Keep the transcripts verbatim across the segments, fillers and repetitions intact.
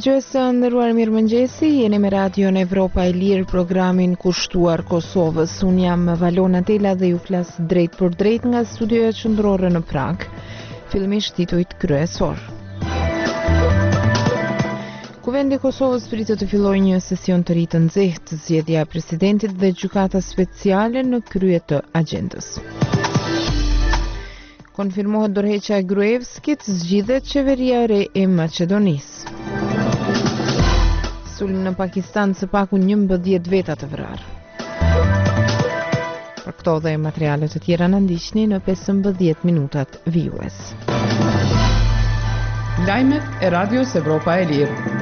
Dëgjues të nderuar, mirëmëngjesi, jeni me Radion Evropa e Lirë, programin kushtuar Kosovës. Unë jam Valona Tela dhe ju flas drejt për drejt nga studioja qendrore në Prag. Fillimisht titujt kryesor. Kuvendi i Kosovës pritet të fillojë një sesion të ri të nxehtë, zgjedhja e presidentit dhe gjykata speciale në krye të agjendës. Konfirmohet dorëheqja e Gruevskit, zgjidhet qeveria e re e Maqedonisë. Sulm në Pakistan, së paku njëmbëdhjetë veta të vrarë. Për këto dhe materiale të tjera në ndiqni në pesëmbëdhjetë minutat vijues. Lajmet e Radios Evropa e Lirë.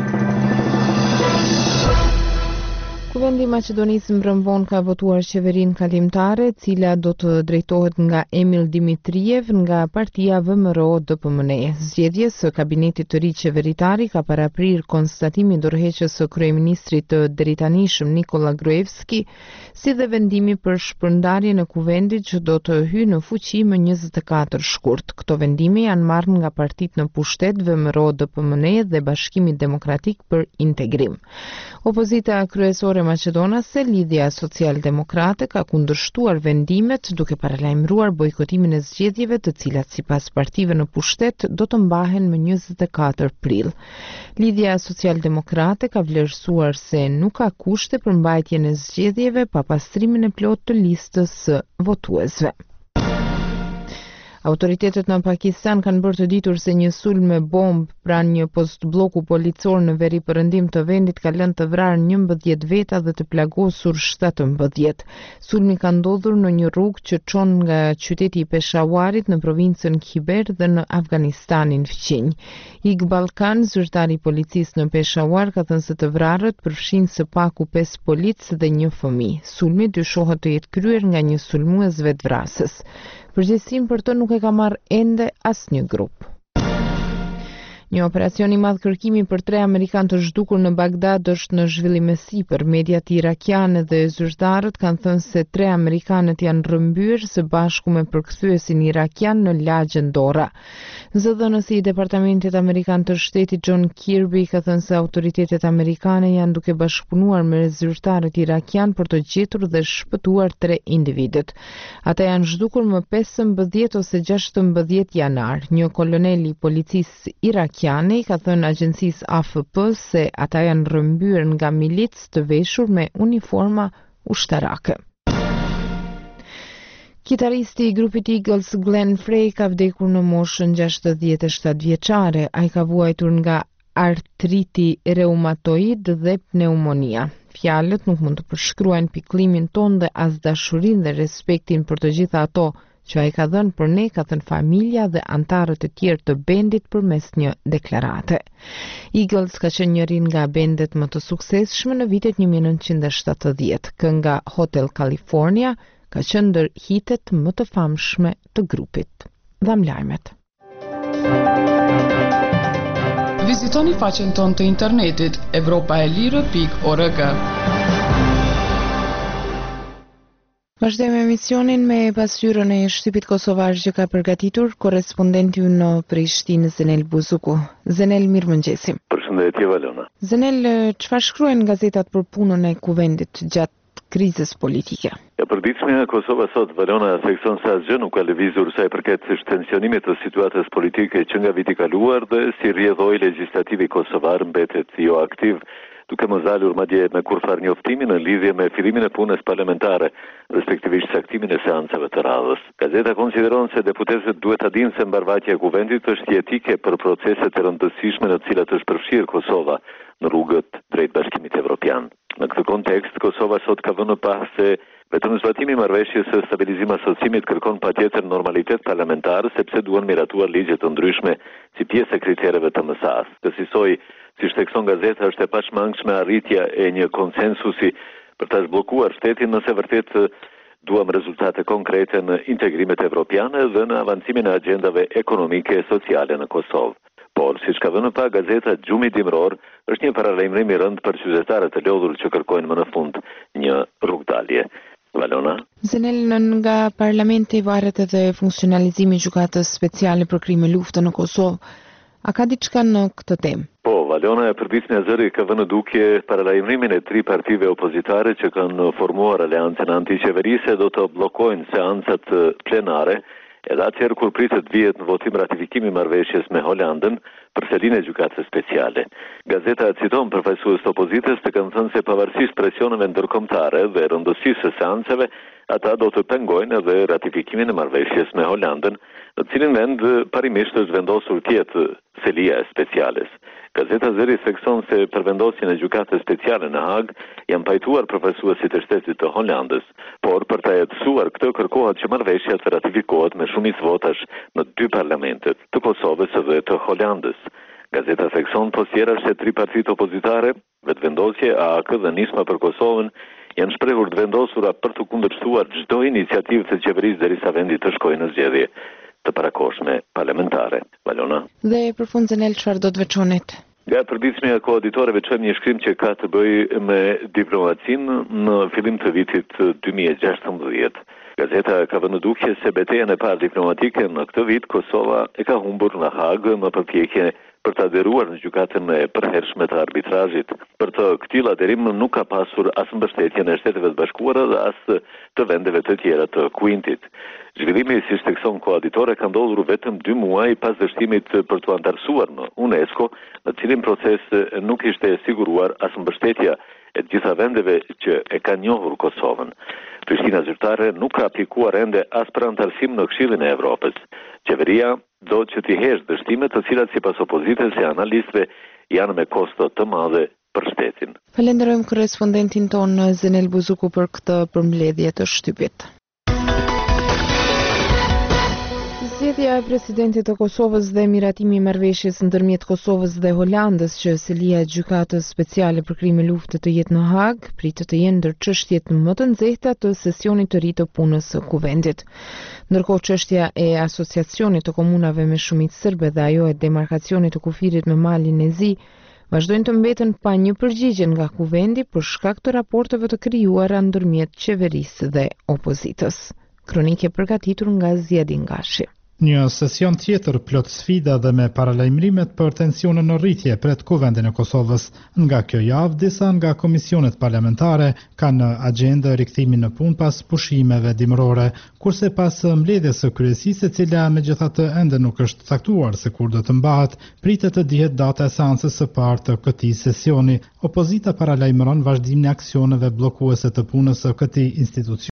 Kuvendi i Maqedonisë mbrëmvon ka votuar qeverinë kalimtare, e cila do të drejtohet nga Emil Dimitriev nga partia V M R O D P M N E. Zgjedhjes së kabinetit të ri qeveritari ka paraprir konstatimin dorëheqjes së kryeministrit të deritanishëm Nikola Gruevski, si dhe vendimi për shpërndarjen e kuvendit që do të hyjë në fuqi më njëzet e katër shkurt. Këto vendime janë marrë nga partitë në pushtet V M R O D P M N E dhe Bashkimi Demokratik për Integrim. Opozita kryesore maqedonase, Lidhja Social-Demokrate, ka kundërshtuar vendimet duke paralajmëruar bojkotimin e zgjedhjeve, të cilat sipas partive në pushtet do të mbahen më njëzet e katër prill. Lidhja Social-Demokrate ka vlerësuar se nuk ka kushte për mbajtjen e zgjedhjeve pa pastrimin e plotë të listës së votuesve. Autoritetet në Pakistan kanë bërë të ditur se një sulm me bombë pranë një post bloku policor në veri perëndim të vendit ka lënë të vrarë njëmbëdhjetë veta dhe të plagosur shtatëmbëdhjetë. Sulmi ka ndodhur në një rrugë që çon nga qyteti i Peshawarit në provincën Khyber dhe në Afganistanin fqinj. Iqbal Khan, zyrtari i policisë në Peshawar, ka thënë se të vrarët përfshin së paku pesë policë dhe një fëmijë. Sulmi dyshohet të jetë kryer nga një sulmues vetvrasës. Përgjegjësinë për të nuk e ka marrë ende asnjë grup. Një operacion i madh kërkimi për tre amerikanë të zhdukur në Bagdad është në zhvillim me sipër. Mediat irakiane dhe zyrtarët kanë thënë se tre amerikanët janë rrëmbyer së bashku me përkthyesin irakian në lagjen Dora. Zëdhënësi i Departamentit Amerikan të Shtetit John Kirby ka thënë se autoritetet amerikane janë duke bashkëpunuar me zyrtarët irakian për të gjetur dhe shpëtuar tre individët. Ata janë zhdukur më pesëmbëdhjetë ose gjashtëmbëdhjetë janar. Një kolonel i policisë irakiane ka thënë agjencisë A F P se ata janë rrëmbyer nga milicë të veshur me uniforma ushtarake. Kitaristi i grupit Eagles Glenn Frey ka vdekur në moshën gjashtëdhjetë e shtatë vjeçare. Ai ka vuajtur nga artriti reumatoid dhe pneumonia. Fjalët nuk mund të përshkruajnë pikëllimin ton dhe as dashurinë dhe respektin për të gjitha ato që ai ka dhënë për ne, ka thënë familja dhe antarët e tjerë të bendit përmes një deklarate. Eagles ka qenë njëri nga bendet më të suksesshme në vitet një mijë e nëntëqind e shtatëdhjetë. Kënga Hotel California ka qenë ndër hitet më të famshme të grupit. Dham lajmet. Vizitoni faqen tonë të internetit evropa e lirë pikë org. Vazhdojmë emisionin me pasqyrën e shtypit kosovar që ka përgatitur korrespondenti ynë në Prishtinë, Zenel Buzuku. Zenel, mirëmëngjesi. Përshëndetje, Valona. Zenel, çfarë shkruajnë gazetat për punën e kuvendit gjatë krizës politike? Ja, përditshmja e Kosovës sot, Valona, thekson se asgjë nuk ka lëvizur sa i përket tensionimit të situatës politike që nga viti kaluar dhe si rrjedhoi legjislativi kosovar mbetet jo aktiv, duke mos dalur madje me kurfar njoftimi në lidhje me fillimin e punës parlamentare, respektivisht saktimin e seancave të radhës. Gazeta konsideron se deputetët duhet ta dinë se mbarvajtja e kuvendit është jetike për proceset e rëndësishme në të cilat është përfshirë Kosova në rrugët drejt Bashkimit Evropian. Në këtë kontekst, Kosova sot ka vënë pas se vetëm zbatimi i marrëveshjes së stabilizim asocimit kërkon patjetër normalitet parlamentar, sepse duhen miratuar ligje të ndryshme si pjesë e kritereve të M S A-s. Kësaj, si thekson gazeta, është e pashmangshme arritja e një konsensusi për ta zhbllokuar shtetin nëse vërtet duam rezultate konkrete në integrimet evropiane dhe në avancimin e agjendave ekonomike e sociale në Kosovë. Por, siç ka vënë pa gazeta, gjumi dimror është një paralajmërim i rënd për qytetarët e lodhur që kërkojnë më në fund një rrugdalje. Valona. Zenel, nga parlamenti varet edhe funksionalizimi i gjykatës speciale për krime lufte në Kosovë. A ka diçka në këtë temë? Po, Valiona e përditshmja e zëri ka vënë dukje paralajmërimin e tri partive opozitare që kanë formuar aleancën antiqeverise do të bllokojnë seancat plenare, edhe atëherë kur pritet vihet në votim ratifikimi i marrëveshjes me Holandën për selin e gjykatës speciale. Gazeta citon përfaqësues të opozitës të kanë thënë se pavarësisht presioneve ndërkombëtare dhe rëndësisë së seancave, ata do të pengojnë edhe ratifikimin e marrëveshjes me Holandën, në cilin vend parimisht është vendosur të jetë selia e speciales. Gazeta Zëri thekson se për vendosjen e gjykatës speciale në Hag janë pajtuar përfaqësuesit e shtetit të Holandës, por për ta jetësuar këtë kërkohet që marrëveshja të ratifikohet me shumicë votash në dy parlamentet, të Kosovës dhe të Holandës. Gazeta thekson po tjerash se tri partitë opozitare, vetëvendosje, A A K dhe Nisma për Kosovën, janë shprehur të vendosura për të kundërshtuar çdo iniciativë të qeverisë derisa vendi të shkojë në zgjedhje të parakoshme parlamentare. Valona. Dhe për fund Zenel, çfarë do të veçonit? Nga përditshmja e koauditorëve veçojmë një shkrim që ka të bëjë me diplomacinë në fillim të vitit dy mijë e gjashtëmbëdhjetë. Gazeta ka vënë dukje se betejën e parë diplomatike në këtë vit Kosova e ka humbur në Hagë në përpjekje për të aderuar në gjykatën e përhershme të arbitrazhit. Për të këtij aderim nuk ka pasur as mbështetjen e Shteteve të Bashkuara dhe as të vendeve të tjera të Kuintit. Zhvillimi, si thekson koauditore, ka ndodhur vetëm dy muaj pas dështimit për të antarësuar në UNESCO, në cilin proces nuk ishte siguruar as mbështetja e gjitha vendeve që e kanë njohur Kosovën. Prishtina zyrtare nuk ka aplikuar ende as për antarësim në Këshillin e Evropës. Qeveria do që t'i hesh dështimet të cilat sipas opozitës e analistëve janë me kosto të madhe për shtetin. Falenderojmë korrespondentin ton Zenel Buzuku për këtë përmbledhje të shtypit. Zgjedhja e presidentit të Kosovës dhe miratimi i marrëveshjes ndërmjet Kosovës dhe Holandës që selia e gjykatës speciale për krime lufte të jetë në Hag, pritet të jenë ndër çështjet më të nxehta të sesionit të ri të punës së Kuvendit. Ndërkohë çështja e asociacionit të komunave me shumicë serbe dhe ajo e demarkacionit të kufirit me malin e Zi vazhdojnë të mbeten pa një përgjigje nga Kuvendi për shkak të raporteve të krijuara ndërmjet qeverisë dhe opozitës. Kronike përgatitur nga Ziadin Gashi. Një sesion tjetër plot sfida dhe me paralajmërimet për tensione në rritje pret Kuvendin e Kosovës. Nga kjo javë, disa nga komisionet parlamentare kanë në agjendë rikthimin në punë pas pushimeve dimërore, kurse pas mbledhjes së kryesisë, e cila megjithatë ende nuk është caktuar se kur do të mbahet, pritet të dihet data e seancës së parë të këtij sesioni. Opozita paralajmëron vazhdimin e aksioneve bllokuese të punës së këtij institucioni.